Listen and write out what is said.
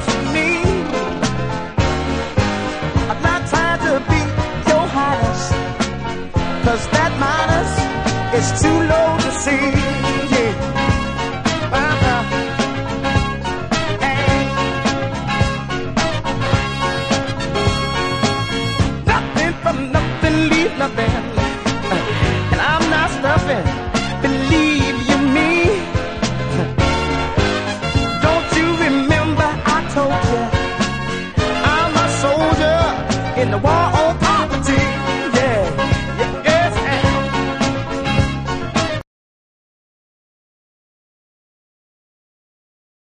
to me. I'm not trying to be your highness, 'cause that minus is too low to see. Yeah.